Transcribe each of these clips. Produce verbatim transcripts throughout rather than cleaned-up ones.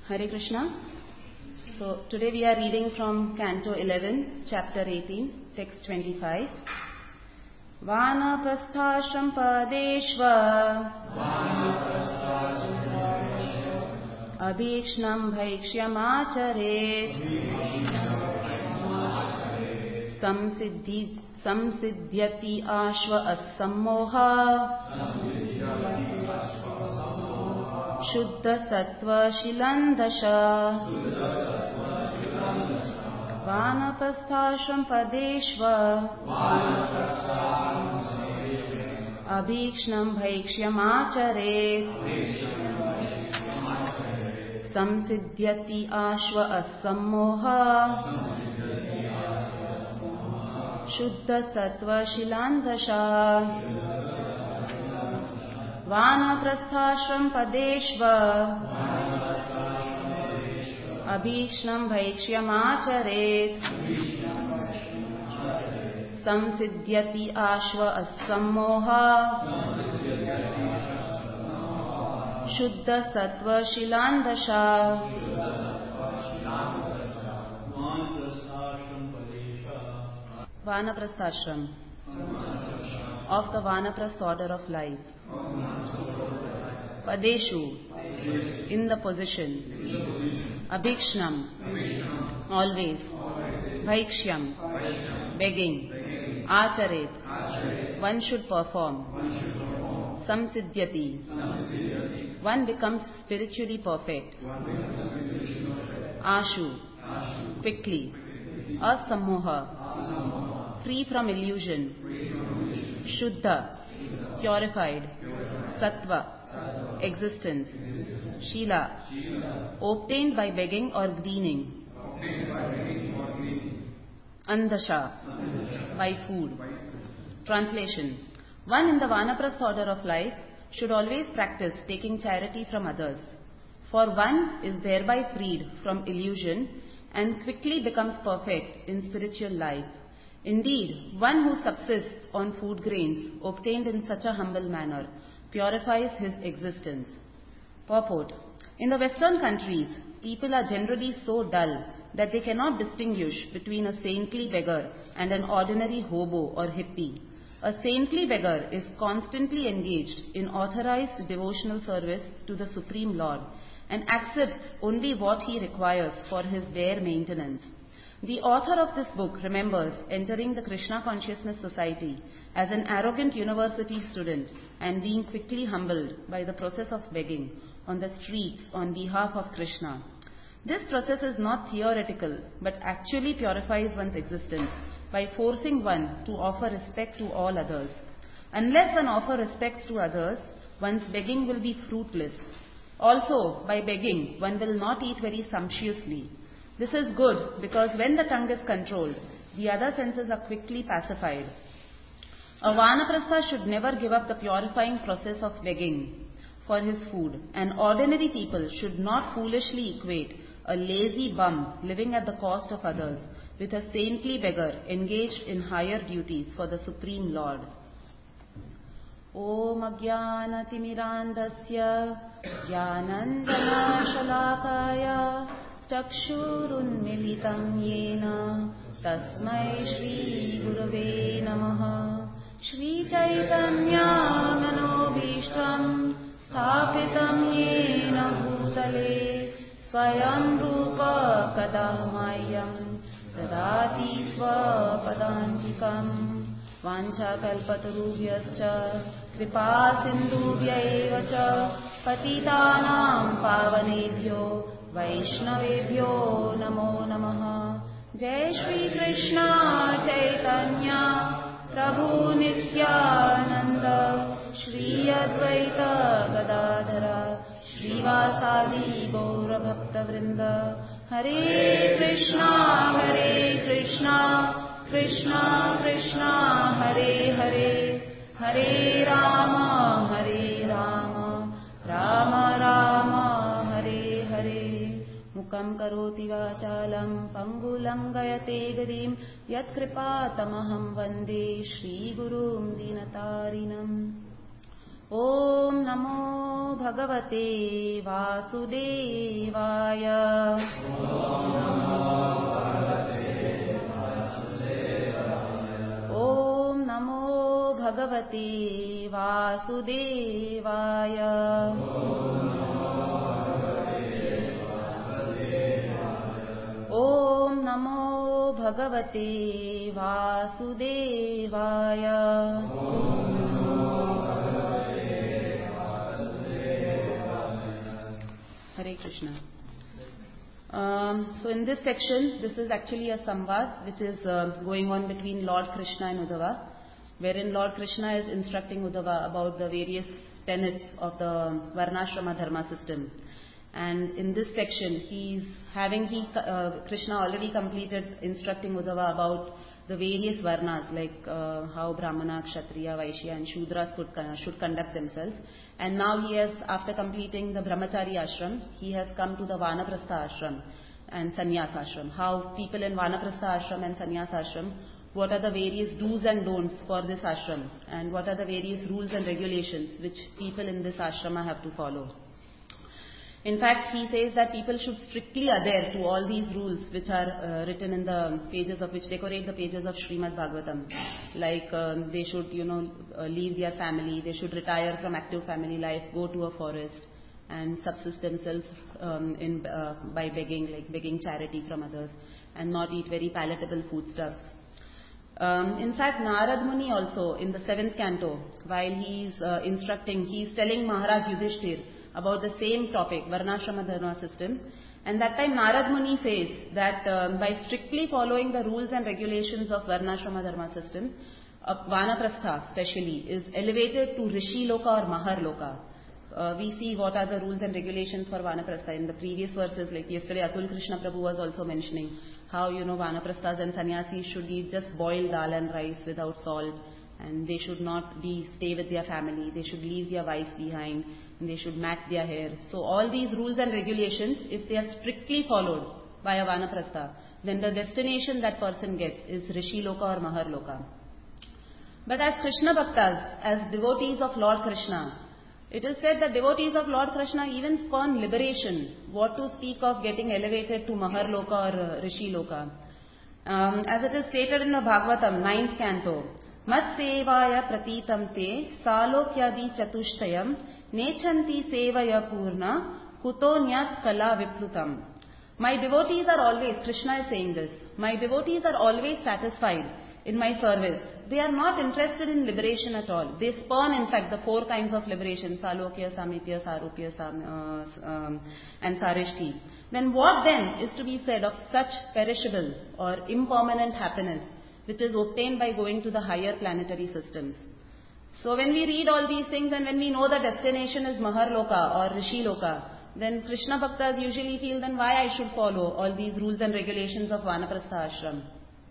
Hare Krishna. So today we are reading from Canto eleven, Chapter eighteen, Text twenty-five. Vanaprasthashram padeshva abhikshnam bhaikshyamacharet samsiddhi samsiddhyati ashva asammoha Shuddha sattva shilandasha Vanaprasthashram padeshva Abhikshnam bhaikshyamacharet Samsiddhyati ashva asammoha Shuddha sattva shilandasha Vanaprasthashram padeshva Abhikshnam bhaikshyamacharet Samsiddhyati ashva asammoha Shuddha sattva shilandasha Vanaprasthashram of the Vanaprastha order of life. Padeshu, in the position. Abhikshnam, always. Bhaikshyam, begging. Acharet, one should perform. Samsiddhyati, one becomes spiritually perfect. Ashu, quickly. Asammoha, free from illusion. Shuddha, purified. Sattva, existence. Shila, obtained by begging or gleaning. Andasha, by food. Translation. One in the Vanaprastha order of life should always practice taking charity from others, for one is thereby freed from illusion and quickly becomes perfect in spiritual life. Indeed, one who subsists on food grains obtained in such a humble manner purifies his existence. Purport. In the Western countries, people are generally so dull that they cannot distinguish between a saintly beggar and an ordinary hobo or hippie. A saintly beggar is constantly engaged in authorized devotional service to the Supreme Lord and accepts only what he requires for his bare maintenance. The author of this book remembers entering the Krishna Consciousness Society as an arrogant university student and being quickly humbled by the process of begging on the streets on behalf of Krishna. This process is not theoretical but actually purifies one's existence by forcing one to offer respect to all others. Unless one offers respects to others, one's begging will be fruitless. Also, by begging, one will not eat very sumptuously. This is good because when the tongue is controlled, the other senses are quickly pacified. A Vanaprastha should never give up the purifying process of begging for his food, and ordinary people should not foolishly equate a lazy bum living at the cost of others with a saintly beggar engaged in higher duties for the Supreme Lord. Om Ajnanatimirandasya Jnananjana Shalakaya Chakshurunmilitam Yena Tasmai Shri Gurave Namaha Shri Chaitanya Manobhishtam Sthapitam Yena Bhutale Swayam Rupa Kadahmayam Dadati Swapadantikam Vancha Kalpatarubhyascha Kripa Sindhubhyaeva cha Patitanam Pavanebhyo Vaishnavebhyo Namo Namaha Jai Shri Krishna Chaitanya Prabhu Nityananda Shri Advaita Gadadhara Shri Vasadi Gaura Bhakta Vrinda Hare Krishna Hare Krishna Krishna Krishna Hare Hare Hare Rama Hare Rama Rama Rama Hare Hare Mukam karoti vachalam pangulam gayate garim yat kripatamaham vande Shri Gurum Dinatarinam. Om Namo Bhagavate Vasudevaya. Om Namo Bhagavate Vasudevaya. Om Namo Bhagavate Vasudevaya. Hare Krishna. Um, so in this section, this is actually a samvad which is uh, going on between Lord Krishna and Uddhava, wherein Lord Krishna is instructing Uddhava about the various tenets of the Varnashrama Dharma system. And in this section, he's having he uh, Krishna already completed instructing Uddhava about the various varnas, like uh, how Brahmana, Kshatriya, Vaishya and Shudras could, uh, should conduct themselves. And now he has, after completing the Brahmachari ashram, he has come to the Vanaprastha ashram and Sannyas ashram. How people in Vanaprastha ashram and Sannyas ashram, what are the various do's and don'ts for this ashram, and what are the various rules and regulations which people in this ashrama have to follow. In fact, he says that people should strictly adhere to all these rules which are uh, written in the pages of which decorate the pages of Srimad Bhagavatam. Like um, they should, you know, uh, leave their family, they should retire from active family life, go to a forest and subsist themselves um, in, uh, by begging, like begging charity from others, and not eat very palatable foodstuffs. Um, in fact, Narad Muni also in the seventh canto, while he is uh, instructing, he is telling Maharaj Yudhishthir about the same topic, Varnashrama Dharma system. And that time Narad Muni says that um, by strictly following the rules and regulations of Varnashrama Dharma system, uh, Vanaprastha especially is elevated to Rishi Loka or Mahar Loka. Uh, we see what are the rules and regulations for Vanaprastha in the previous verses, like yesterday Atul Krishna Prabhu was also mentioning how, you know, Vanaprasthas and Sannyasis should eat just boiled dal and rice without salt, and they should not be stay with their family, they should leave their wife behind, and they should mat their hair. So all these rules and regulations, if they are strictly followed by a Vanaprastha, then the destination that person gets is Rishi Loka or Mahar Loka. But as Krishna Bhaktas, as devotees of Lord Krishna, it is said that devotees of Lord Krishna even spurn liberation, what to speak of getting elevated to Mahar Loka or uh, Rishi Loka. Um, as it is stated in the Bhagavatam, ninth canto, Mat sevaya pratitam te salokyadi chatushtayam nechanti sevaya purna kutonyat kala viplutam. My devotees are always, Krishna is saying this, my devotees are always satisfied in my service. They are not interested in liberation at all. They spurn, in fact, the four kinds of liberation, Salokya, Samipya, Sarupya, Sam, uh, um, and Sarishti. Then what then is to be said of such perishable or impermanent happiness which is obtained by going to the higher planetary systems? So when we read all these things and when we know the destination is Mahar Loka or Rishi Loka, then Krishna Bhaktas usually feel then why I should follow all these rules and regulations of Vanaprastha ashram.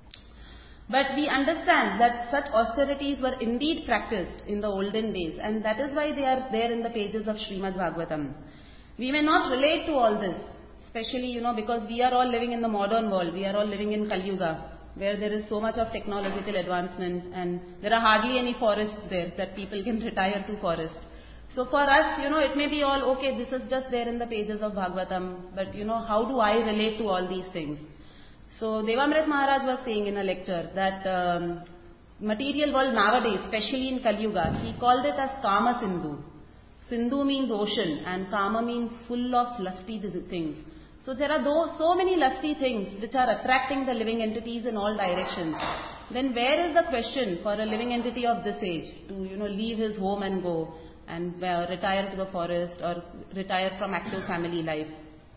But we understand that such austerities were indeed practiced in the olden days, and that is why they are there in the pages of Srimad Bhagavatam. We may not relate to all this, especially, you know, because we are all living in the modern world, we are all living in Kali Yuga, where there is so much of technological advancement and there are hardly any forests there that people can retire to forest. So for us, you know, it may be all, okay, this is just there in the pages of Bhagavatam, but you know, how do I relate to all these things? So Devamrit Maharaj was saying in a lecture that um, material world nowadays, especially in Kali Yuga, he called it as Kama Sindhu. Sindhu means ocean and Kama means full of lusty things. So there are those, so many lusty things which are attracting the living entities in all directions. Then where is the question for a living entity of this age to, you know, leave his home and go and uh, retire to the forest or retire from active family life?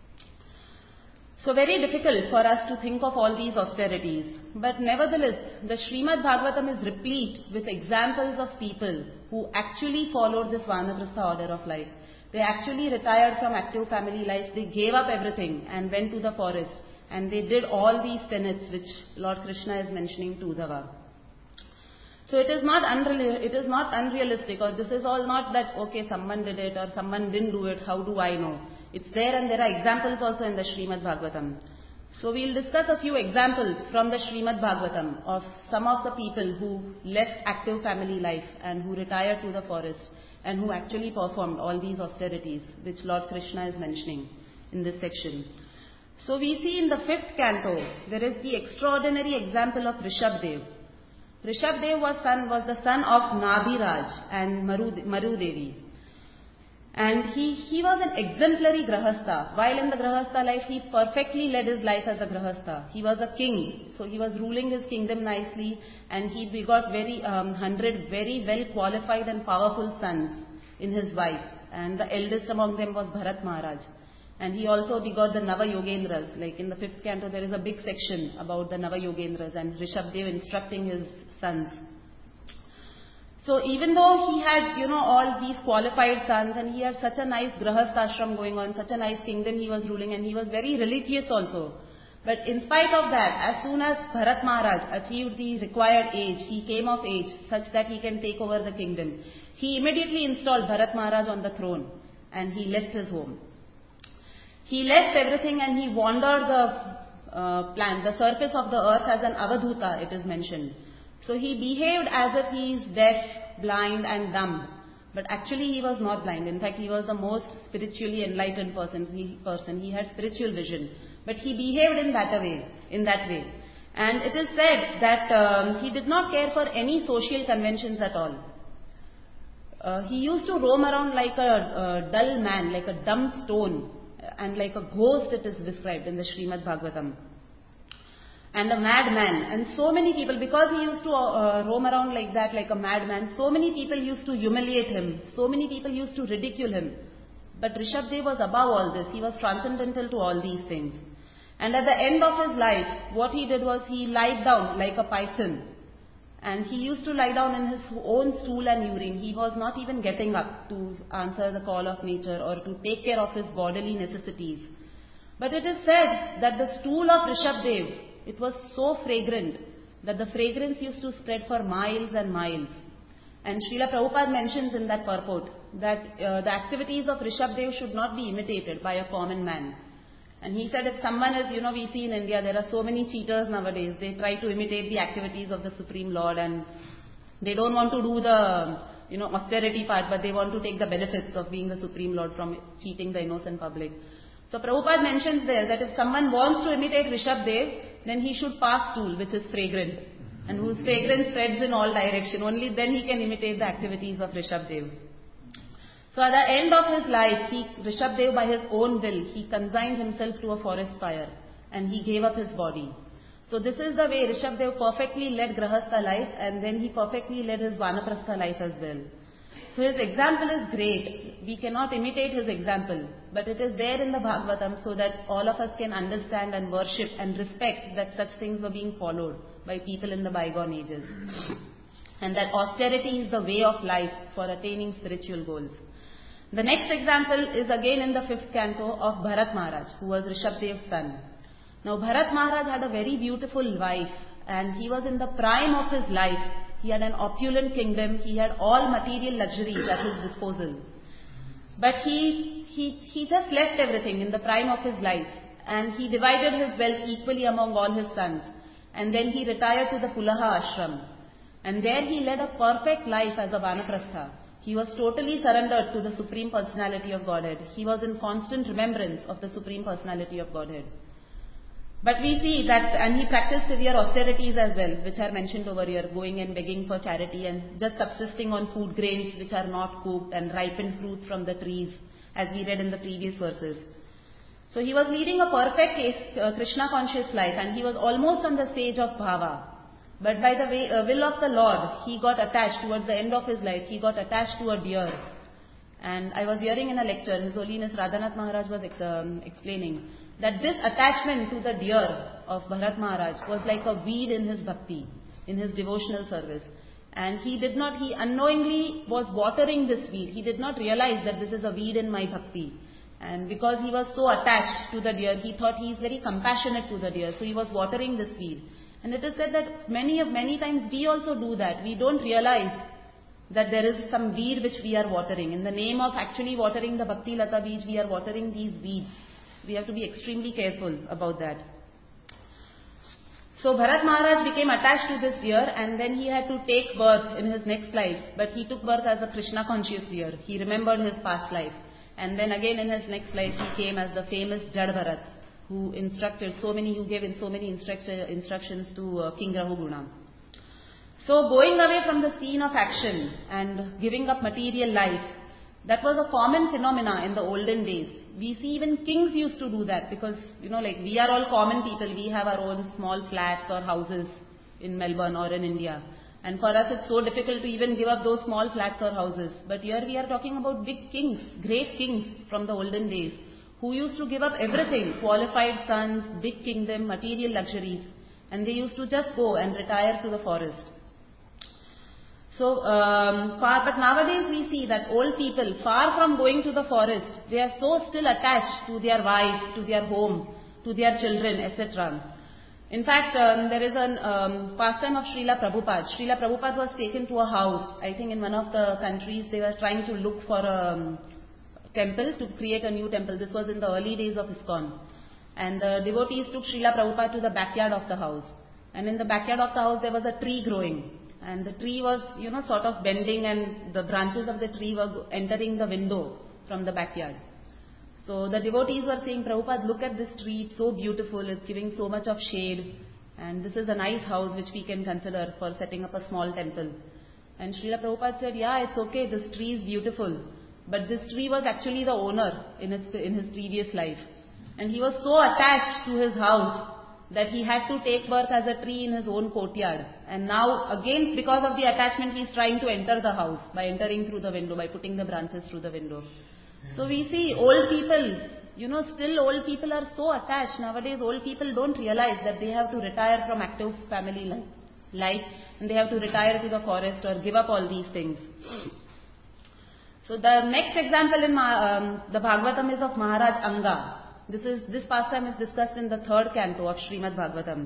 So very difficult for us to think of all these austerities. But nevertheless, the Srimad Bhagavatam is replete with examples of people who actually followed this Vanaprastha order of life. They actually retired from active family life, they gave up everything and went to the forest. And they did all these tenets which Lord Krishna is mentioning to Uddhava. So it is not unreal, it is not unrealistic, or this is all not that, okay, someone did it or someone didn't do it, how do I know? It's there, and there are examples also in the Srimad Bhagavatam. So we'll discuss a few examples from the Srimad Bhagavatam of some of the people who left active family life and who retired to the forest and who actually performed all these austerities, which Lord Krishna is mentioning in this section. So we see in the fifth canto, there is the extraordinary example of Rishabdev. Rishabdev was, son, was the son of Nabhiraj and Maru, Maru Devi. And he, he was an exemplary Grahastha. While in the Grahastha life, he perfectly led his life as a Grahastha. He was a king, so he was ruling his kingdom nicely, and he begot very um, hundred very well qualified and powerful sons in his wife. And the eldest among them was Bharat Maharaj. And he also begot the Nava Yogendras. Like in the fifth canto, there is a big section about the Nava Yogendras and Rishabdev instructing his sons. So even though he had, you know, all these qualified sons, and he had such a nice grahastha ashram going on, such a nice kingdom he was ruling, and he was very religious also. But in spite of that, as soon as Bharat Maharaj achieved the required age, he came of age such that he can take over the kingdom, he immediately installed Bharat Maharaj on the throne, and he left his home. He left everything and he wandered the uh, planet, the surface of the earth as an avadhuta, it is mentioned. So he behaved as if he is deaf, blind and dumb. But actually he was not blind. In fact, he was the most spiritually enlightened person. He, person. he had spiritual vision. But he behaved in that way. In that way. And it is said that um, he did not care for any social conventions at all. Uh, he used to roam around like a, a dull man, like a dumb stone, and like a ghost, it is described in the Srimad Bhagavatam. And a madman, and so many people, because he used to uh, roam around like that, like a madman, so many people used to humiliate him, so many people used to ridicule him. But Rishabdev was above all this, he was transcendental to all these things. And at the end of his life, what he did was he lied down like a python. And he used to lie down in his own stool and urine. He was not even getting up to answer the call of nature or to take care of his bodily necessities. But it is said that the stool of Rishabdev, it was so fragrant that the fragrance used to spread for miles and miles. And Srila Prabhupada mentions in that purport that uh, the activities of Rishabdev should not be imitated by a common man. And he said if someone is, you know, we see in India, there are so many cheaters nowadays. They try to imitate the activities of the Supreme Lord, and they don't want to do the, you know, austerity part, but they want to take the benefits of being the Supreme Lord from cheating the innocent public. So Prabhupada mentions there that if someone wants to imitate Rishabdev, then he should pass stool, which is fragrant, and whose fragrance spreads in all direction. Only then he can imitate the activities of Rishabdev. So at the end of his life, he, Rishabdev by his own will, he consigned himself to a forest fire, and he gave up his body. So this is the way Rishabdev perfectly led Grahastha life, and then he perfectly led his Vanaprastha life as well. So his example is great. We cannot imitate his example, but it is there in the Bhagavatam so that all of us can understand and worship and respect that such things were being followed by people in the bygone ages. And that austerity is the way of life for attaining spiritual goals. The next example is again in the fifth canto of Bharat Maharaj, who was Rishabdev's son. Now Bharat Maharaj had a very beautiful wife, and he was in the prime of his life. He had an opulent kingdom, he had all material luxuries at his disposal. But he, he, he just left everything in the prime of his life, and he divided his wealth equally among all his sons. And then he retired to the Pulaha ashram. And there he led a perfect life as a Vanaprastha. He was totally surrendered to the Supreme Personality of Godhead. He was in constant remembrance of the Supreme Personality of Godhead. But we see that, and he practiced severe austerities as well, which are mentioned over here, going and begging for charity and just subsisting on food grains which are not cooked and ripened fruits from the trees, as we read in the previous verses. So he was leading a perfect uh, Krishna-conscious life, and he was almost on the stage of Bhava. But by the way, uh, will of the Lord, he got attached towards the end of his life, he got attached to a deer. And I was hearing in a lecture, His Holiness Radhanath Maharaj was ex um, explaining that this attachment to the deer of Bharat Maharaj was like a weed in his bhakti, in his devotional service. And he did not, he unknowingly was watering this weed. He did not realize that this is a weed in my bhakti. And because he was so attached to the deer, he thought he is very compassionate to the deer. So he was watering this weed. And it is said that many, many times we also do that. We don't realize that there is some weed which we are watering. In the name of actually watering the Bhakti Lata Beej, we are watering these weeds. We have to be extremely careful about that. So Bharat Maharaj became attached to this deer, and then he had to take birth in his next life. But he took birth as a Krishna conscious deer. He remembered his past life. And then again in his next life he came as the famous Jad Bharat, who instructed so many, who gave in so many instruct, instructions to uh, King Rahuguna. So going away from the scene of action and giving up material life, that was a common phenomena in the olden days. We see even kings used to do that because, you know, like we are all common people. We have our own small flats or houses in Melbourne or in India. And for us it's so difficult to even give up those small flats or houses. But here we are talking about big kings, great kings from the olden days, who used to give up everything, qualified sons, big kingdom, material luxuries. And they used to just go and retire to the forest. So, um, far, but nowadays we see that old people, far from going to the forest, they are so still attached to their wife, to their home, to their children, et cetera. In fact, um, there is a um, pastime of Srila Prabhupada. Srila Prabhupada was taken to a house. I think in one of the countries they were trying to look for a um, temple, to create a new temple. This was in the early days of ISKCON. And the devotees took Srila Prabhupada to the backyard of the house. And in the backyard of the house there was a tree growing. And the tree was, you know, sort of bending, and the branches of the tree were entering the window from the backyard. So the devotees were saying, Prabhupada, look at this tree, it's so beautiful, it's giving so much of shade, and this is a nice house which we can consider for setting up a small temple. And Srila Prabhupada said, yeah, it's okay, this tree is beautiful, but this tree was actually the owner in, its, in his previous life. And he was so attached to his house that he had to take birth as a tree in his own courtyard. And now again, because of the attachment, he is trying to enter the house by entering through the window, by putting the branches through the window. So we see old people, you know, still old people are so attached. Nowadays old people don't realize that they have to retire from active family life, life and they have to retire to the forest or give up all these things. So the next example in um, the Bhagavatam is of Maharaj Anga. This is this pastime is discussed in the third canto of Srimad Bhagavatam.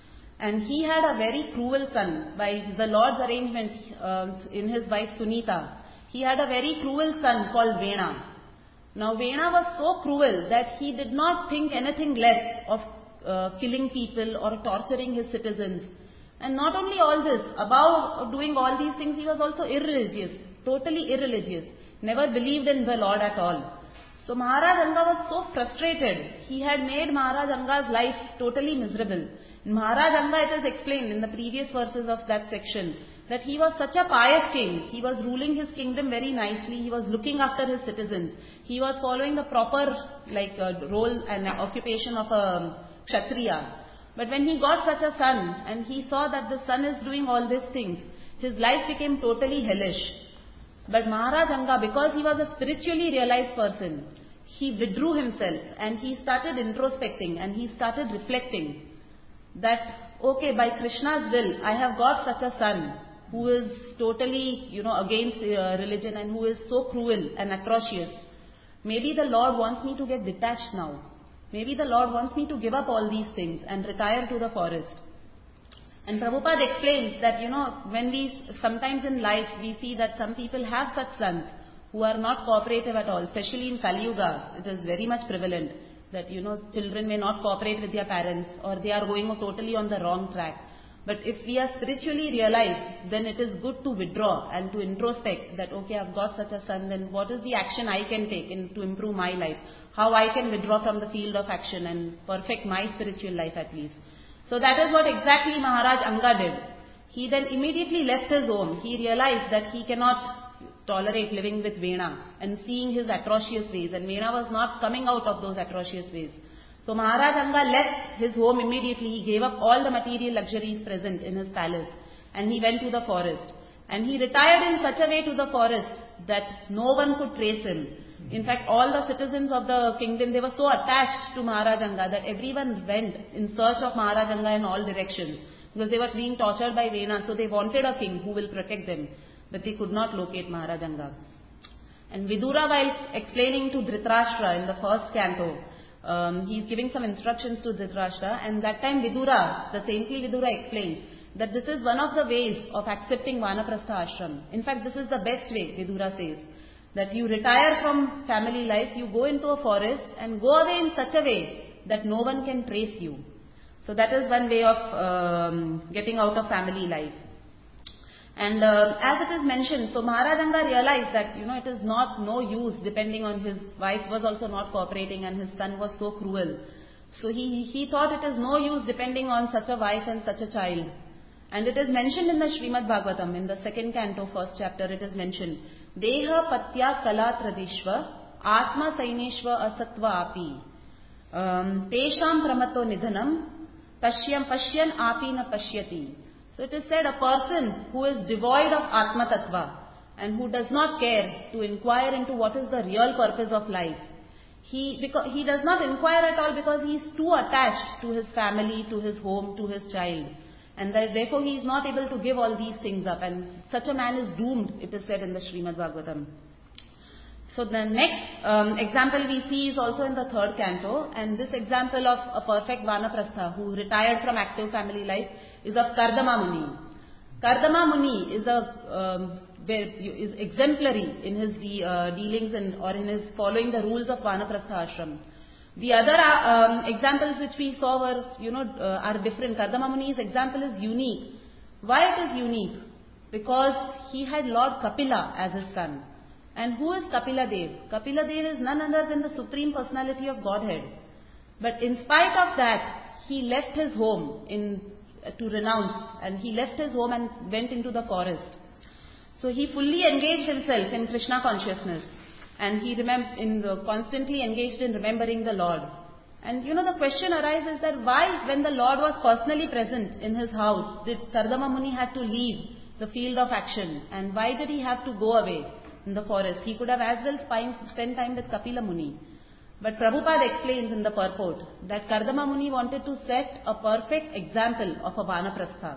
And he had a very cruel son. By the Lord's arrangement uh, in his wife Sunita, he had a very cruel son called Vena. Now Vena was so cruel that he did not think anything less of uh, killing people or torturing his citizens. And not only all this, above doing all these things, he was also irreligious, totally irreligious, never believed in the Lord at all. So Maharaj Anga was so frustrated. He had made Maharaj Anga's life totally miserable. In Maharaj Anga it is explained in the previous verses of that section that he was such a pious king. He was ruling his kingdom very nicely. He was looking after his citizens. He was following the proper like uh, role and occupation of a Kshatriya. But when he got such a son and he saw that the son is doing all these things, his life became totally hellish. But Maharaj Anga, because he was a spiritually realized person, he withdrew himself and he started introspecting and he started reflecting that, okay, by Krishna's will, I have got such a son who is totally, you know, against uh, religion and who is so cruel and atrocious. Maybe the Lord wants me to get detached now. Maybe the Lord wants me to give up all these things and retire to the forest. And Prabhupada explains that, you know, when we, sometimes in life, we see that some people have such sons who are not cooperative at all, especially in Kali Yuga. It is very much prevalent that, you know, children may not cooperate with their parents or they are going totally on the wrong track. But if we are spiritually realized, then it is good to withdraw and to introspect that, okay, I've got such a son, then what is the action I can take in, to improve my life? How I can withdraw from the field of action and perfect my spiritual life at least. So that is what exactly Maharaj Anga did. He then immediately left his home. He realized that he cannot tolerate living with Vena and seeing his atrocious ways. And Vena was not coming out of those atrocious ways. So Maharaj Anga left his home immediately. He gave up all the material luxuries present in his palace. And he went to the forest. And he retired in such a way to the forest that no one could trace him. In fact, all the citizens of the kingdom, they were so attached to Maharaj Anga that everyone went in search of Maharaj Anga in all directions. Because they were being tortured by Vena, so they wanted a king who will protect them. But they could not locate Maharaj Anga. And Vidura, while explaining to Dhritarashtra in the first canto, um, he is giving some instructions to Dhritarashtra. And that time Vidura, the saintly Vidura explains that this is one of the ways of accepting Vanaprastha ashram. In fact, this is the best way, Vidura says. That you retire from family life, you go into a forest and go away in such a way that no one can trace you. So that is one way of um, getting out of family life. And uh, as it is mentioned, so Maharaj Anga realized that, you know, it is not no use depending on his wife was also not cooperating and his son was so cruel. So he, he thought it is no use depending on such a wife and such a child. And it is mentioned in the Srimad Bhagavatam, in the second canto, first chapter, it is mentioned, Deha Patya Kala Tradishva Atma Saineshva Asatva Api um, Tesham Pramato Nidhanam Pashyam Pashyan Api Na Pashyati. So it is said a person who is devoid of Atma Tattva and who does not care to inquire into what is the real purpose of life. He, because, he does not inquire at all because he is too attached to his family, to his home, to his child. And that therefore he is not able to give all these things up. And such a man is doomed, it is said in the Srimad Bhagavatam. So the next um, example we see is also in the third canto. And this example of a perfect Vanaprastha who retired from active family life is of Kardama Muni. Kardama Muni is a um, is exemplary in his de, uh, dealings in, or in his following the rules of Vanaprastha ashram. The other uh, um, examples which we saw were, you know, uh, are different. Kardama Muni's example is unique. Why it is unique? Because he had Lord Kapila as his son. And who is Kapila Dev? Kapila Dev is none other than the Supreme Personality of Godhead. But in spite of that, he left his home in to renounce, and he left his home and went into the forest. So he fully engaged himself in Krishna consciousness, and he remem- in the, constantly engaged in remembering the Lord. And you know, the question arises that why, when the Lord was personally present in his house, did Kardama Muni have to leave the field of action, and why did he have to go away in the forest? He could have as well spent time with Kapila Muni. But Prabhupada explains in the purport that Kardama Muni wanted to set a perfect example of a Vanaprastha.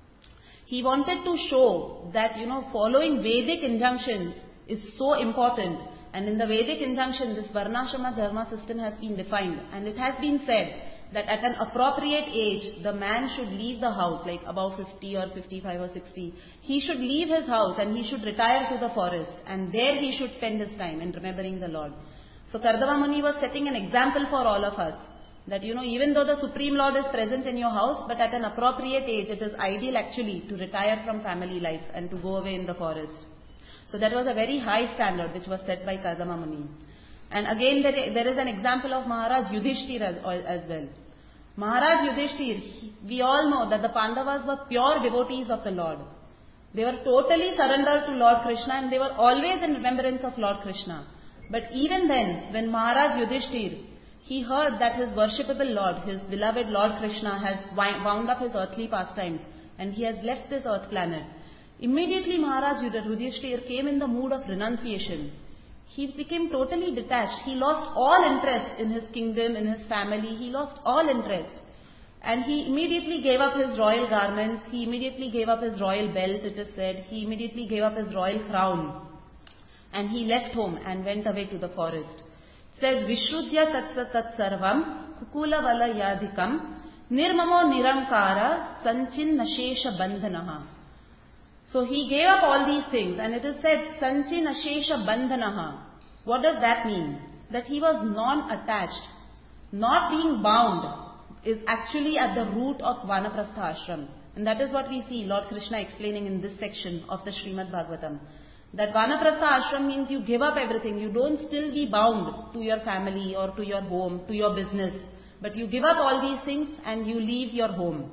He wanted to show that, you know, following Vedic injunctions is so important. And in the Vedic injunction, this Varnashrama Dharma system has been defined. And it has been said that at an appropriate age, the man should leave the house, like above fifty or fifty-five or sixty. He should leave his house and he should retire to the forest. And there he should spend his time in remembering the Lord. So Kardama Muni was setting an example for all of us. That, you know, even though the Supreme Lord is present in your house, but at an appropriate age, it is ideal actually to retire from family life and to go away in the forest. So that was a very high standard which was set by Kardama Muni. And again there, there is an example of Maharaj Yudhishthir as, as well. Maharaj Yudhishthir, he, we all know that the Pandavas were pure devotees of the Lord. They were totally surrendered to Lord Krishna and they were always in remembrance of Lord Krishna. But even then, when Maharaj Yudhishthir, he heard that his worshipable Lord, his beloved Lord Krishna, has wound up his earthly pastimes and he has left this earth planet, immediately Maharaj Yudhishthir came in the mood of renunciation. He became totally detached. He lost all interest in his kingdom, in his family. He lost all interest. And he immediately gave up his royal garments. He immediately gave up his royal belt, it is said. He immediately gave up his royal crown. And he left home and went away to the forest. It says, Vishrudya tatsa tat sarvam kukula vala yadhikam nirmamo nirankara sanchin nashesha bandhanaha. So he gave up all these things, and it is said, Sanchin Ashesha Bandhanaha. What does that mean? That he was non-attached. Not being bound is actually at the root of Vanaprastha ashram. And that is what we see Lord Krishna explaining in this section of the Srimad Bhagavatam. That Vanaprastha ashram means you give up everything. You don't still be bound to your family or to your home, to your business. But you give up all these things and you leave your home.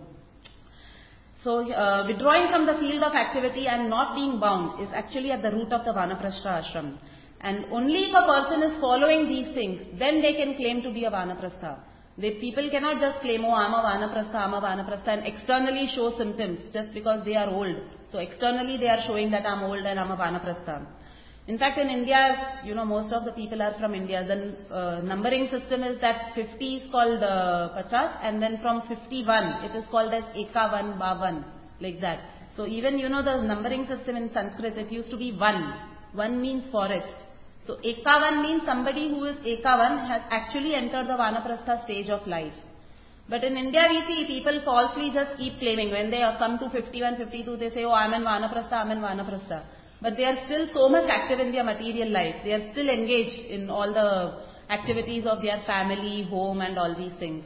So, uh, withdrawing from the field of activity and not being bound is actually at the root of the Vanaprastha ashram. And only if a person is following these things, then they can claim to be a Vanaprastha. They, people cannot just claim, oh, I'm a Vanaprastha, I'm a Vanaprastha, and externally show symptoms just because they are old. So, externally they are showing that I'm old and I'm a Vanaprastha. In fact, in India, you know, most of the people are from India. The uh, numbering system is that fifty is called uh, Pachas, and then from fifty-one, it is called as Ekavan, Bavan, like that. So even, you know, the numbering system in Sanskrit, it used to be one. One means forest. So Ekavan means somebody who is Ekavan has actually entered the Vanaprastha stage of life. But in India, we see people falsely just keep claiming. When they come to fifty-one, fifty-two, they say, oh, I'm in Vanaprastha, I'm in Vanaprastha. But they are still so much active in their material life. They are still engaged in all the activities of their family, home and all these things.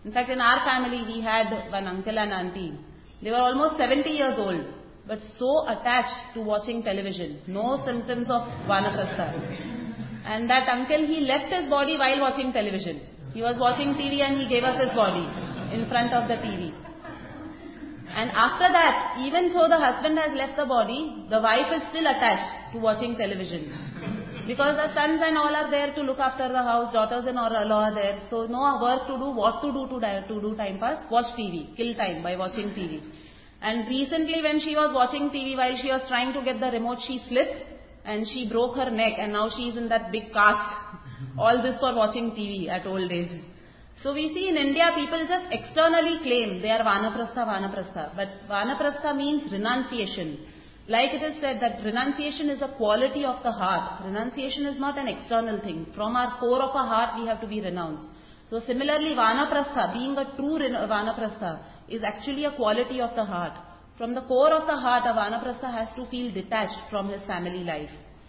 In fact, in our family, we had one uncle and auntie. They were almost seventy years old, but so attached to watching television. No symptoms of Vanaprastha. And that uncle, he left his body while watching television. He was watching T V and he gave us his body in front of the T V. And after that, even though the husband has left the body, the wife is still attached to watching television. Because the sons and all are there to look after the house, daughters and all are there. So no work to do, what to do to, to do time pass? Watch T V, kill time by watching T V. And recently when she was watching T V, while she was trying to get the remote, she slipped and she broke her neck and now she is in that big cast. All this for watching T V at old age. So we see in India, people just externally claim they are Vanaprastha, Vanaprastha. But Vanaprastha means renunciation. Like it is said that renunciation is a quality of the heart. Renunciation is not an external thing. From our core of our heart, we have to be renounced. So similarly, Vanaprastha, being a true Vanaprastha, is actually a quality of the heart. From the core of the heart, a Vanaprastha has to feel detached from his family life.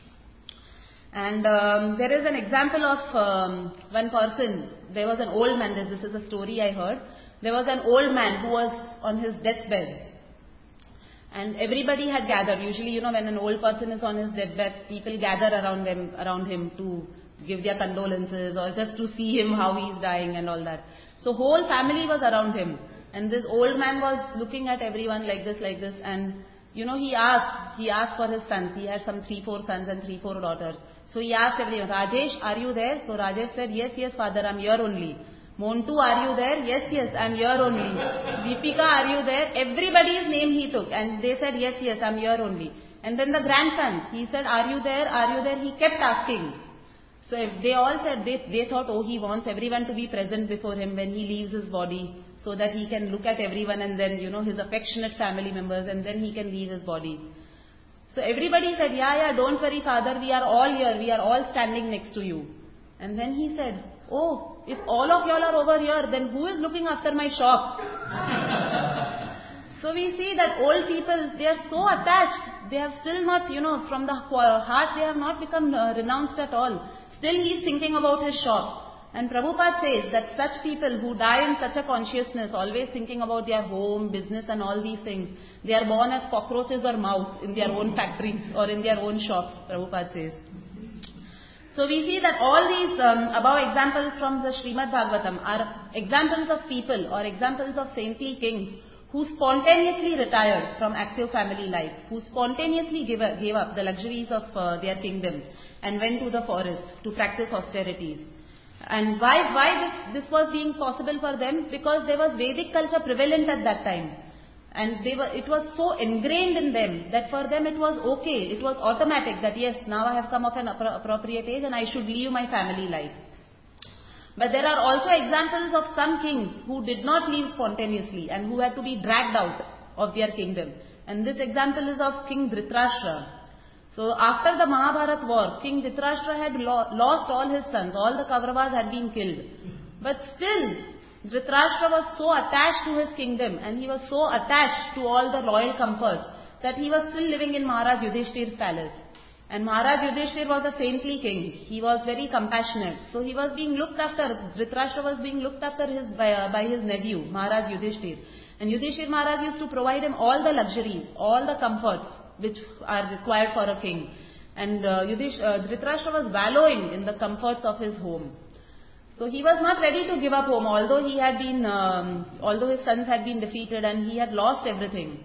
And um, there is an example of um, one person. There was an old man, this, this is a story I heard. There was an old man who was on his deathbed. And everybody had gathered. Usually, you know, when an old person is on his deathbed, people gather around them, around him to give their condolences or just to see him how he is dying and all that. So whole family was around him. And this old man was looking at everyone like this, like this. And, you know, he asked, he asked for his sons. He had some three, four sons and three, four daughters. So he asked everyone, Rajesh, are you there? So Rajesh said, yes, yes, father, I'm here only. Montu, are you there? Yes, yes, I'm here only. Deepika, are you there? Everybody's name he took. And they said, yes, yes, I'm here only. And then the grandsons, he said, are you there? Are you there? He kept asking. So if they all said, they, they thought, oh, he wants everyone to be present before him when he leaves his body, so that he can look at everyone and then, you know, his affectionate family members, and then he can leave his body. So everybody said, yeah, yeah, don't worry, father, we are all here, we are all standing next to you. And then he said, oh, if all of y'all are over here, then who is looking after my shop? So we see that old people, they are so attached, they have still not, you know, from the heart, they have not become uh, renounced at all. Still he is thinking about his shop. And Prabhupada says that such people who die in such a consciousness, always thinking about their home, business and all these things, they are born as cockroaches or mouse in their own factories or in their own shops, Prabhupada says. So we see that all these um, above examples from the Srimad Bhagavatam are examples of people or examples of saintly kings who spontaneously retired from active family life, who spontaneously gave, gave up the luxuries of uh, their kingdom and went to the forest to practice austerities. And why, why this, this was being possible for them? Because there was Vedic culture prevalent at that time. And they were, it was so ingrained in them that for them it was okay, it was automatic that yes, now I have come of an appropriate age and I should leave my family life. But there are also examples of some kings who did not leave spontaneously and who had to be dragged out of their kingdom. And this example is of King Dhritarashtra. So after the Mahabharata war, King Dhritarashtra had lo- lost all his sons, all the Kauravas had been killed. But still, Dhritarashtra was so attached to his kingdom and he was so attached to all the royal comforts that he was still living in Maharaj Yudhishthir's palace. And Maharaj Yudhishthir was a saintly king. He was very compassionate. So he was being looked after, Dhritarashtra was being looked after his, by, uh, by his nephew, Maharaj Yudhishthir. And Yudhishthir Maharaj used to provide him all the luxuries, all the comforts which are required for a king. And uh, Yudhish, uh, Dhritarashtra was wallowing in the comforts of his home. So he was not ready to give up home, although he had been, um, although his sons had been defeated and he had lost everything.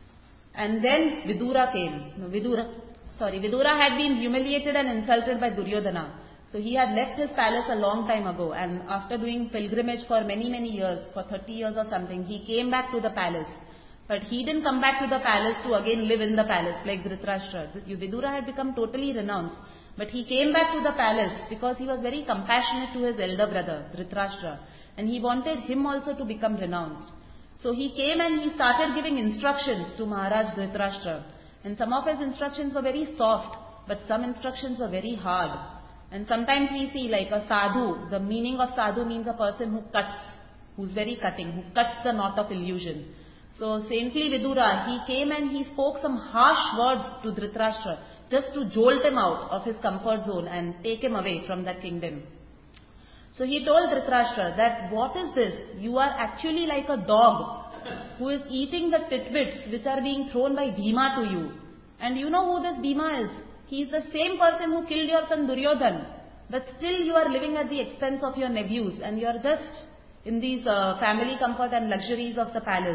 And then Vidura came. No, Vidura, sorry, Vidura had been humiliated and insulted by Duryodhana. So he had left his palace a long time ago, and after doing pilgrimage for many, many years, for thirty years or something, he came back to the palace. But he didn't come back to the palace to again live in the palace like Dhritarashtra. Vidura had become totally renounced. But he came back to the palace because he was very compassionate to his elder brother, Dhritarashtra. And he wanted him also to become renounced. So he came and he started giving instructions to Maharaj Dhritarashtra. And some of his instructions were very soft, but some instructions were very hard. And sometimes we see like a sadhu, the meaning of sadhu means a person who cuts, who's very cutting, who cuts the knot of illusion. So saintly Vidura, he came and he spoke some harsh words to Dhritarashtra, just to jolt him out of his comfort zone and take him away from that kingdom. So he told Dhritarashtra that what is this? You are actually like a dog who is eating the tidbits which are being thrown by Bhima to you. And you know who this Bhima is? He is the same person who killed your son Duryodhan. But still you are living at the expense of your nephews and you are just in these uh, family comfort and luxuries of the palace.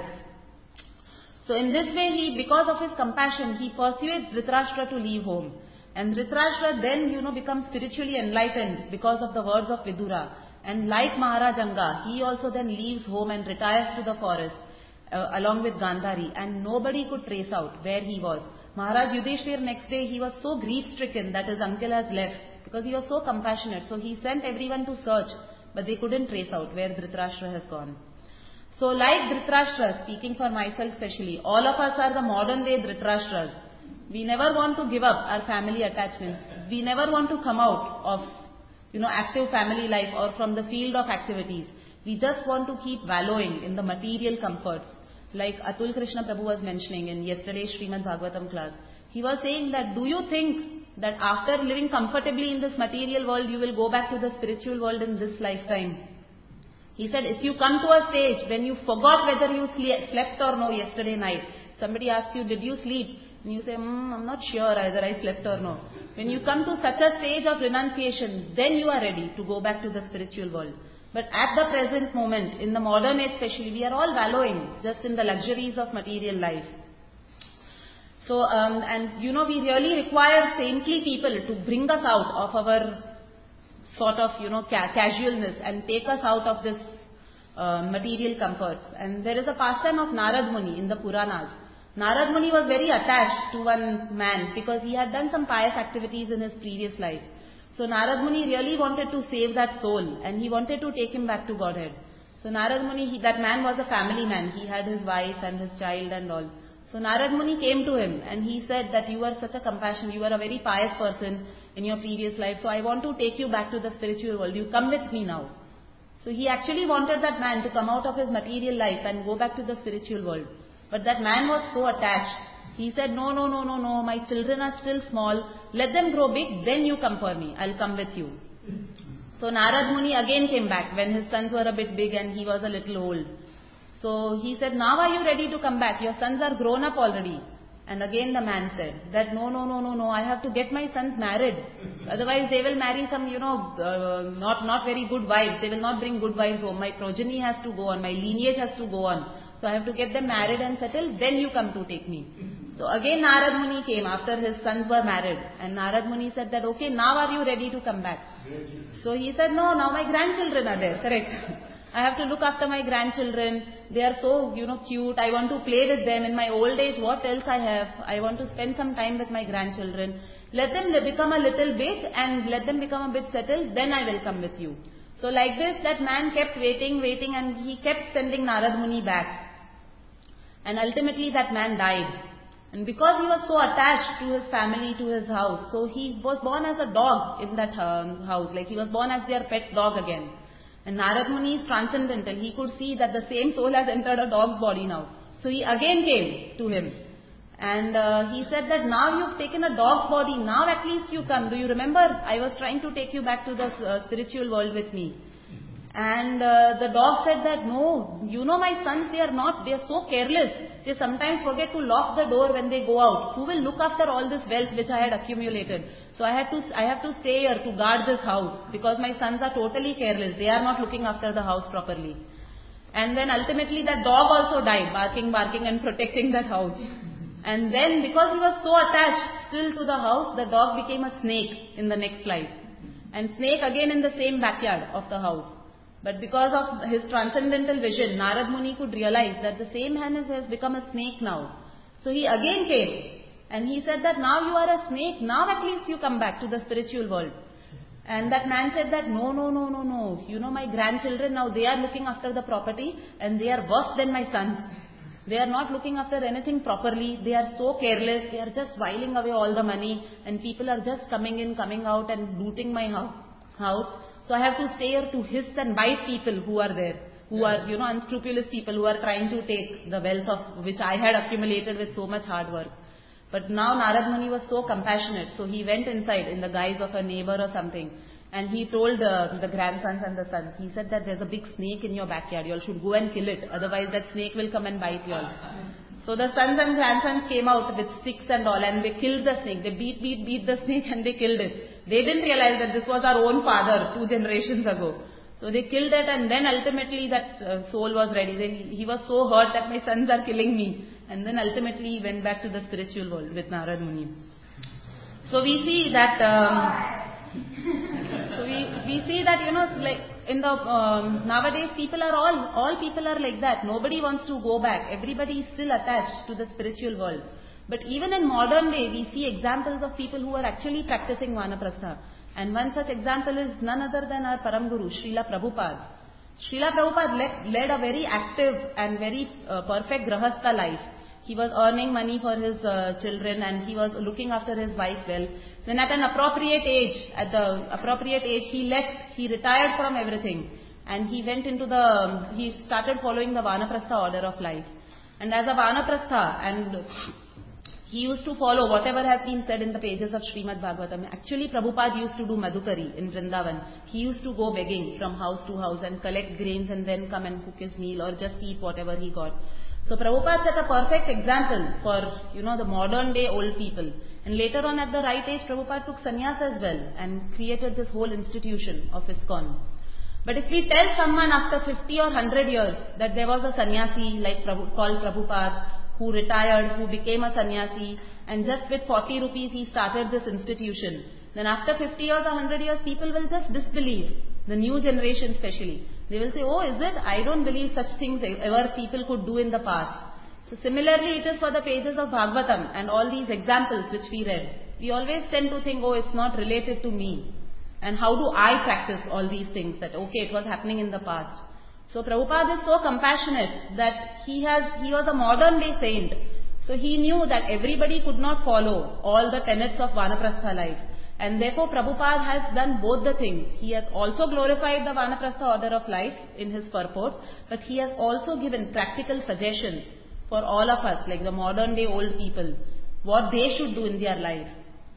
So in this way, he, because of his compassion, he persuades Dhritarashtra to leave home. And Dhritarashtra then, you know, becomes spiritually enlightened because of the words of Vidura. And like Maharaj Anga, he also then leaves home and retires to the forest uh, along with Gandhari. And nobody could trace out where he was. Maharaj Yudhishthir next day, he was so grief-stricken that his uncle has left because he was so compassionate. So he sent everyone to search, but they couldn't trace out where Dhritarashtra has gone. So like Dhritarashtra, speaking for myself especially, all of us are the modern day Dhritarashtras. We never want to give up our family attachments. We never want to come out of, you know, active family life or from the field of activities. We just want to keep wallowing in the material comforts. Like Atul Krishna Prabhu was mentioning in yesterday's Srimad Bhagavatam class. He was saying that, do you think that after living comfortably in this material world, you will go back to the spiritual world in this lifetime? He said, if you come to a stage when you forgot whether you slept or no yesterday night, somebody asks you, did you sleep? And you say, mm, I'm not sure either I slept or no. When you come to such a stage of renunciation, then you are ready to go back to the spiritual world. But at the present moment, in the modern age especially, we are all wallowing just in the luxuries of material life. So, um, and you know, we really require saintly people to bring us out of our sort of, you know, ca casualness and take us out of this uh, material comforts. And there is a pastime of Narad Muni in the Puranas. Narad Muni was very attached to one man because he had done some pious activities in his previous life. So Narad Muni really wanted to save that soul and he wanted to take him back to Godhead. So Narad Muni, he, that man was a family man. He had his wife and his child and all. So Narad Muni came to him and he said that you are such a compassion, you are a very pious person in your previous life. So I want to take you back to the spiritual world. You come with me now. So he actually wanted that man to come out of his material life and go back to the spiritual world. But that man was so attached. He said, no, no, no, no, no, my children are still small. Let them grow big, then you come for me. I'll come with you. So Narad Muni again came back when his sons were a bit big and he was a little old. So he said, now are you ready to come back? Your sons are grown up already. And again the man said that, no, no, no, no, no, I have to get my sons married. Otherwise they will marry some, you know, uh, not, not very good wives. They will not bring good wives home. My progeny has to go on. My lineage has to go on. So I have to get them married and settled, then you come to take me. So again Narad Muni came after his sons were married. And Narad Muni said that, okay, now are you ready to come back? So he said, no, now my grandchildren are there, correct. I have to look after my grandchildren. They are so, you know, cute. I want to play with them. In my old age, what else I have? I want to spend some time with my grandchildren. Let them become a little bit and let them become a bit settled, then I will come with you. So like this, that man kept waiting, waiting and he kept sending Narad Muni back. And ultimately that man died. And because he was so attached to his family, to his house, so he was born as a dog in that uh, house. Like he was born as their pet dog again. And Narad Muni is transcendental. He could see that the same soul has entered a dog's body now. So he again came to him. And uh, he said that now you've taken a dog's body. Now at least you come. Do you remember? I was trying to take you back to the uh, spiritual world with me. And uh, the dog said that, no, you know my sons, they are not, they are so careless. They sometimes forget to lock the door when they go out. Who will look after all this wealth which I had accumulated? So I had to, I have to stay here to guard this house because my sons are totally careless. They are not looking after the house properly. And then ultimately that dog also died, barking, barking and protecting that house. And then because he was so attached still to the house, the dog became a snake in the next life. And snake again in the same backyard of the house. But because of his transcendental vision, Narad Muni could realize that the same man has become a snake now. So he again came and he said that now you are a snake, now at least you come back to the spiritual world. And that man said that no, no, no, no, no. You know my grandchildren now, they are looking after the property and they are worse than my sons. They are not looking after anything properly. They are so careless. They are just whiling away all the money and people are just coming in, coming out and looting my house. So I have to stay here to hiss and bite people who are there, who are, you know, unscrupulous people who are trying to take the wealth of which I had accumulated with so much hard work. But now Narad Muni was so compassionate, so he went inside in the guise of a neighbor or something. And he told uh, the grandsons and the sons, he said that there's a big snake in your backyard, you all should go and kill it, otherwise that snake will come and bite you all. So the sons and grandsons came out with sticks and all, and they killed the snake. They beat, beat, beat the snake and they killed it. They didn't realize that this was our own father two generations ago. So they killed it, and then ultimately that uh, soul was ready. Then he was so hurt that my sons are killing me. And then ultimately he went back to the spiritual world with Narad Muni. So we see that, um, so we, we see that, you know, like in the, um, nowadays people are all, all people are like that. Nobody wants to go back. Everybody is still attached to the spiritual world. But even in modern day, we see examples of people who are actually practicing Vanaprastha. And one such example is none other than our Param Guru, Srila Prabhupada. Srila Prabhupada led, led a very active and very uh, perfect Grahastha life. He was earning money for his uh, children, and he was looking after his wife well. Then at an appropriate age, at the appropriate age, he left, he retired from everything. And he went into the, he started following the Vanaprastha order of life. And as a Vanaprastha, and he used to follow whatever has been said in the pages of Srimad Bhagavatam. Actually, Prabhupada used to do Madhukari in Vrindavan. He used to go begging from house to house and collect grains and then come and cook his meal or just eat whatever he got. So Prabhupada set a perfect example for, you know, the modern day old people. And later on at the right age, Prabhupada took sannyas as well and created this whole institution of ISKCON. But if we tell someone after fifty or one hundred years that there was a sannyasi like Prabhu, called Prabhupada, who retired, who became a sannyasi, and just with forty rupees he started this institution, then after fifty years or one hundred years, people will just disbelieve, the new generation especially. They will say, oh, is it? I don't believe such things ever people could do in the past. So similarly, it is for the pages of Bhagavatam and all these examples which we read. We always tend to think, oh, it's not related to me. And how do I practice all these things? That, okay, it was happening in the past. So Prabhupada is so compassionate that he has, he was a modern day saint. So he knew that everybody could not follow all the tenets of Vanaprastha life. And therefore Prabhupada has done both the things. He has also glorified the Vanaprastha order of life in his purports, but he has also given practical suggestions for all of us, like the modern day old people, what they should do in their life.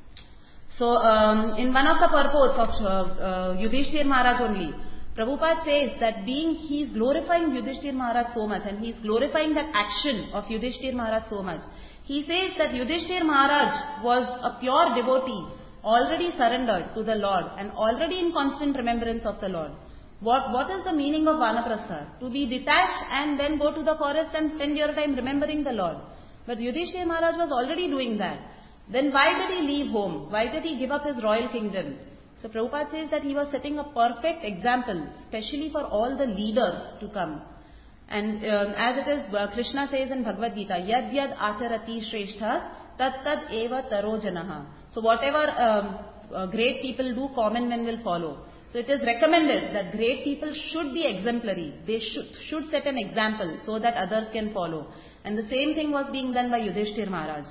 So um, in one of the purports of uh, uh, Yudhishthir Maharaj only, Prabhupada says that being, he is glorifying Yudhishthir Maharaj so much, and he is glorifying that action of Yudhishthir Maharaj so much. He says that Yudhishthir Maharaj was a pure devotee, already surrendered to the Lord and already in constant remembrance of the Lord. What, what is the meaning of Vanaprastha? To be detached and then go to the forest and spend your time remembering the Lord. But Yudhishthir Maharaj was already doing that. Then why did he leave home? Why did he give up his royal kingdom? So Prabhupada says that he was setting a perfect example, especially for all the leaders to come. And um, as it is, uh, Krishna says in Bhagavad Gita, Yad Yad Acharati Shreshthas Tat Tad Eva Taro Janaha. So whatever um, uh, great people do, common men will follow. So it is recommended that great people should be exemplary. They should, should set an example so that others can follow. And the same thing was being done by Yudhishthir Maharaj.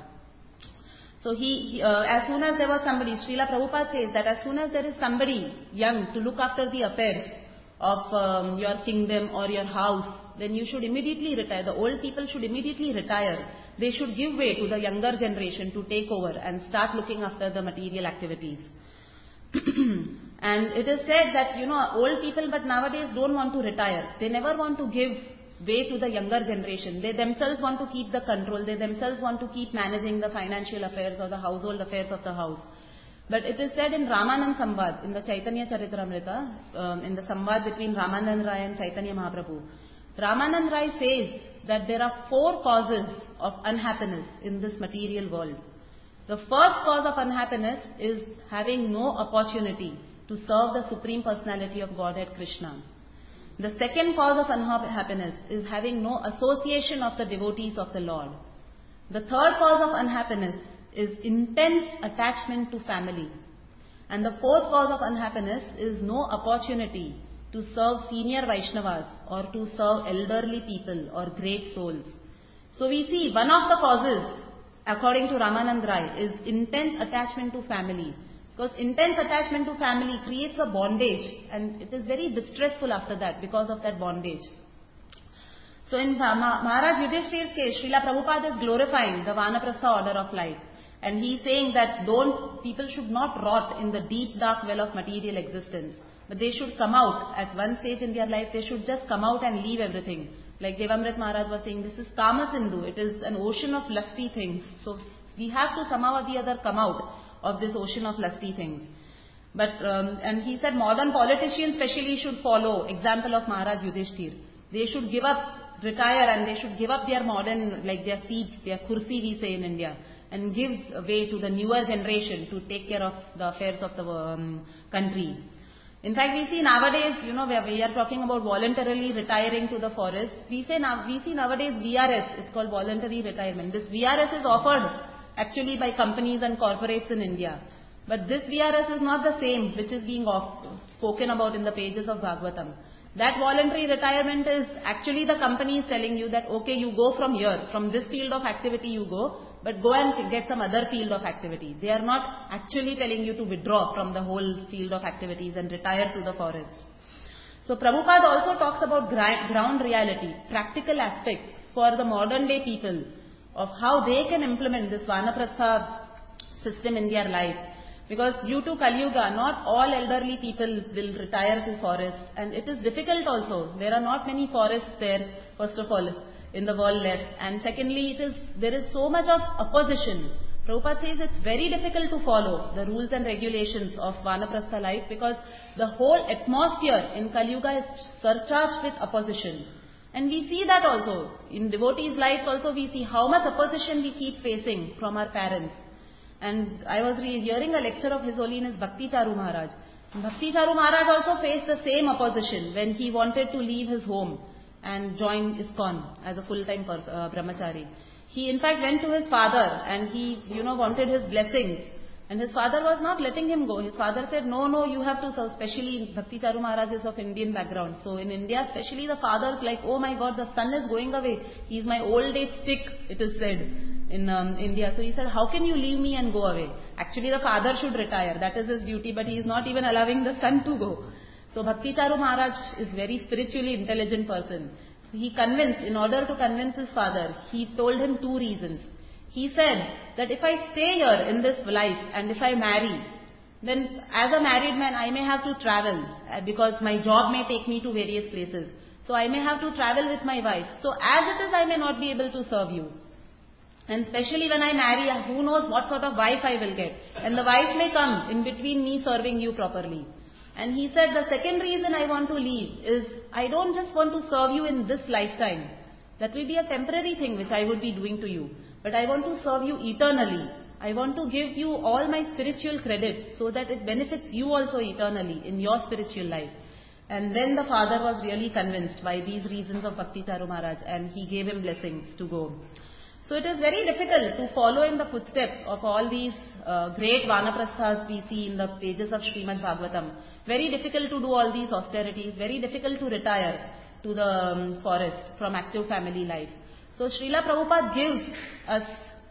So he, he uh, as soon as there was somebody, Srila Prabhupada says that as soon as there is somebody young to look after the affairs of um, your kingdom or your house, then you should immediately retire. The old people should immediately retire. They should give way to the younger generation to take over and start looking after the material activities. And it is said that, you know, old people but nowadays don't want to retire. They never want to give way to the younger generation. They themselves want to keep the control. They themselves want to keep managing the financial affairs or the household affairs of the house. But it is said in Ramanand Samvad, in the Chaitanya Charitamrita, um, in the Samvad between Ramanand Rai and Chaitanya Mahaprabhu, Ramanand Rai says that there are four causes of unhappiness in this material world. The first cause of unhappiness is having no opportunity to serve the Supreme Personality of Godhead Krishna. The second cause of unhappiness is having no association of the devotees of the Lord. The third cause of unhappiness is intense attachment to family. And the fourth cause of unhappiness is no opportunity to serve senior Vaishnavas or to serve elderly people or great souls. So we see one of the causes, according to Ramanand Rai, is intense attachment to family. Because intense attachment to family creates a bondage, and it is very distressful after that because of that bondage. So in Maharaj Yudhishthir's case, Srila Prabhupada is glorifying the Vanaprastha order of life. And he's saying that don't, people should not rot in the deep dark well of material existence, but they should come out at one stage in their life. They should just come out and leave everything. Like Devamrit Maharaj was saying, this is Kama Sindhu. It is an ocean of lusty things. So we have to somehow or the other come out of this ocean of lusty things. But um, and he said modern politicians especially should follow example of Maharaj Yudhishthir. They should give up, retire, and they should give up their modern, like their seats, their kursi we say in India, and give way to the newer generation to take care of the affairs of the um, country. In fact, we see nowadays, you know, where we are talking about voluntarily retiring to the forest. We say now, we see nowadays V R S. It's called voluntary retirement. This V R S is offered actually by companies and corporates in India. But this V R S is not the same which is being off, spoken about in the pages of Bhagavatam. That voluntary retirement is actually the company is telling you that, okay, you go from here, from this field of activity you go, but go and get some other field of activity. They are not actually telling you to withdraw from the whole field of activities and retire to the forest. So Prabhupada also talks about ground reality, practical aspects for the modern day people of how they can implement this Vanaprastha system in their life. Because due to Kali Yuga, not all elderly people will retire to forests, and it is difficult also. There are not many forests there, first of all, in the world left. And secondly, it is there is so much of opposition. Prabhupada says it's very difficult to follow the rules and regulations of Vanaprastha life because the whole atmosphere in Kali Yuga is surcharged with opposition. And we see that also. In devotees' lives also we see how much opposition we keep facing from our parents. And I was hearing a lecture of His Holiness Bhakti Charu Maharaj. Bhakti Charu Maharaj also faced the same opposition when he wanted to leave his home and join ISKCON as a full-time pers- uh, brahmachari. He in fact went to his father and he, you know, wanted his blessings. And his father was not letting him go. His father said, no, no, you have to serve. Especially Bhakti Charu Maharaj is of Indian background. So in India, especially the fathers like, oh my God, the son is going away. He is my old age stick, it is said in um, India. So he said, how can you leave me and go away? Actually the father should retire. That is his duty, but he is not even allowing the son to go. So Bhakti Charu Maharaj is very spiritually intelligent person. He convinced, in order to convince his father, he told him two reasons. He said that if I stay here in this life and if I marry, then as a married man I may have to travel because my job may take me to various places. So I may have to travel with my wife. So as it is, I may not be able to serve you. And especially when I marry, who knows what sort of wife I will get. And the wife may come in between me serving you properly. And he said the second reason I want to leave is I don't just want to serve you in this lifetime. That will be a temporary thing which I would be doing to you. But I want to serve you eternally. I want to give you all my spiritual credits so that it benefits you also eternally in your spiritual life. And then the father was really convinced by these reasons of Bhakti Charu Maharaj and he gave him blessings to go. So it is very difficult to follow in the footsteps of all these uh, great Vanaprasthas we see in the pages of Srimad Bhagavatam. Very difficult to do all these austerities, very difficult to retire to the um, forest from active family life. So Srila Prabhupada gives us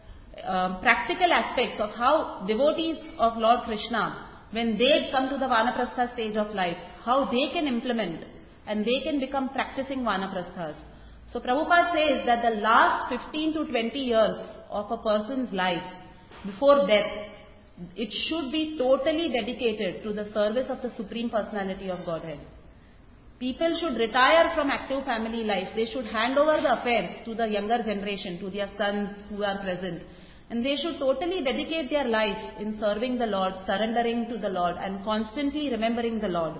uh, practical aspects of how devotees of Lord Krishna, when they come to the Vanaprastha stage of life, how they can implement and they can become practicing Vanaprasthas. So Prabhupada says that the last fifteen to twenty years of a person's life before death, it should be totally dedicated to the service of the Supreme Personality of Godhead. People should retire from active family life. They should hand over the affairs to the younger generation, to their sons who are present. And they should totally dedicate their life in serving the Lord, surrendering to the Lord and constantly remembering the Lord.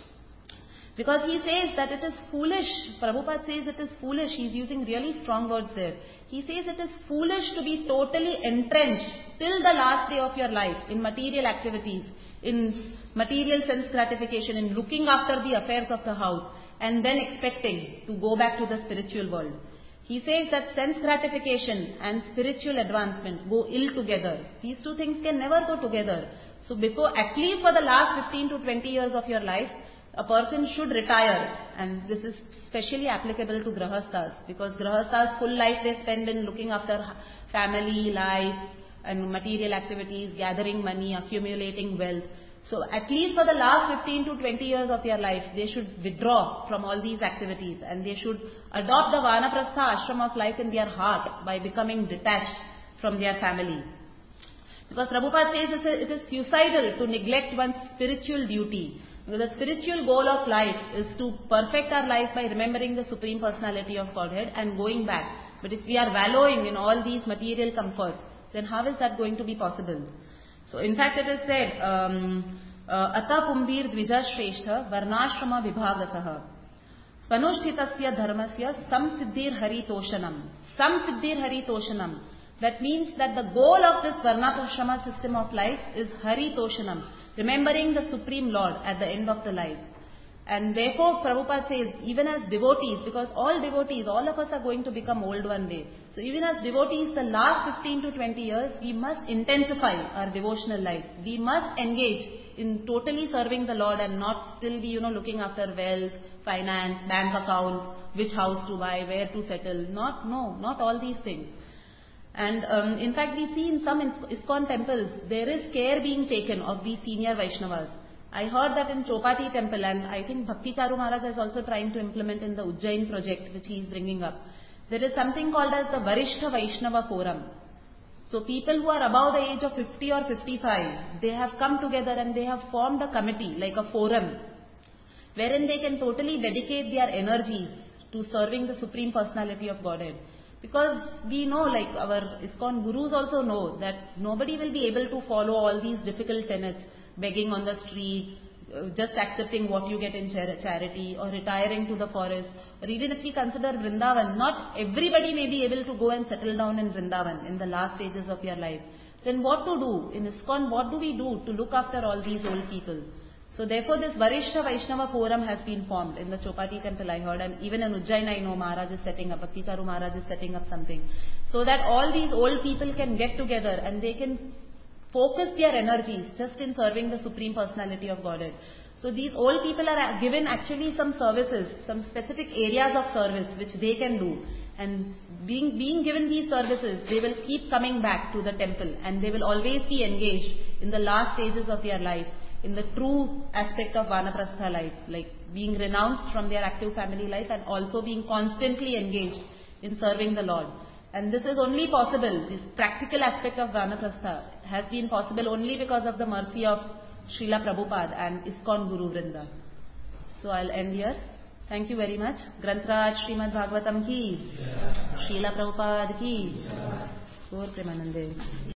Because he says that it is foolish, Prabhupada says it is foolish, he is using really strong words there. He says it is foolish to be totally entrenched till the last day of your life in material activities, in material sense gratification, in looking after the affairs of the house and then expecting to go back to the spiritual world. He says that sense gratification and spiritual advancement go ill together. These two things can never go together. So before, at least for the last fifteen to twenty years of your life, a person should retire, and this is especially applicable to Grahasthas, because Grahasthas full life they spend in looking after family, life and material activities, gathering money, accumulating wealth. So at least for the last fifteen to twenty years of their life, they should withdraw from all these activities and they should adopt the Vanaprastha ashram of life in their heart by becoming detached from their family. Because Prabhupada says it is suicidal to neglect one's spiritual duty. Because the spiritual goal of life is to perfect our life by remembering the Supreme Personality of Godhead and going back. But if we are wallowing in all these material comforts, then how is that going to be possible? So in fact it is said, um, Ata Pumbir Dvija Shrestha Varnashrama Vibhagatah Svanushthitasya Dharmasya Samsiddhir Hari Toshanam. Samsiddhir Hari Toshanam. That means that the goal of this Varnashrama system of life is Hari Toshanam, remembering the Supreme Lord at the end of the life. And therefore Prabhupada says, even as devotees, because all devotees, all of us are going to become old one day. So even as devotees, the last fifteen to twenty years, we must intensify our devotional life. We must engage in totally serving the Lord and not still be, you know, looking after wealth, finance, bank accounts, which house to buy, where to settle. Not, no, not all these things. And um, in fact, we see in some ISKCON temples, there is care being taken of these senior Vaishnavas. I heard that in Chopati temple, and I think Bhakti Charu Maharaj is also trying to implement in the Ujjain project which he is bringing up. There is something called as the Varishtha Vaishnava Forum. So people who are above the age of fifty or fifty-five, they have come together and they have formed a committee, like a forum, wherein they can totally dedicate their energies to serving the Supreme Personality of Godhead. Because we know, like our ISKCON Gurus also know, that nobody will be able to follow all these difficult tenets, begging on the streets, uh, just accepting what you get in char charity, or retiring to the forest, or even if we consider Vrindavan, not everybody may be able to go and settle down in Vrindavan in the last stages of your life. Then what to do? In ISKCON, what do we do to look after all these old people? So therefore this Varishtha Vaishnava Forum has been formed in the Chopati temple, I heard, and even in Ujjain I know Maharaj is setting up, Bhakti Charu Maharaj is setting up something. So that all these old people can get together and they can focus their energies just in serving the Supreme Personality of Godhead. So these old people are given actually some services, some specific areas of service which they can do. And being, being given these services, they will keep coming back to the temple and they will always be engaged in the last stages of their life, in the true aspect of Vanaprastha life, like being renounced from their active family life and also being constantly engaged in serving the Lord. And this is only possible, this practical aspect of Vanaprastha has been possible only because of the mercy of Srila Prabhupada and ISKCON Guru Vrinda. So I'll end here. Thank you very much. Grantraj Srimad Bhagavatam ki, Srila Prabhupada ki, Gaur Premanande.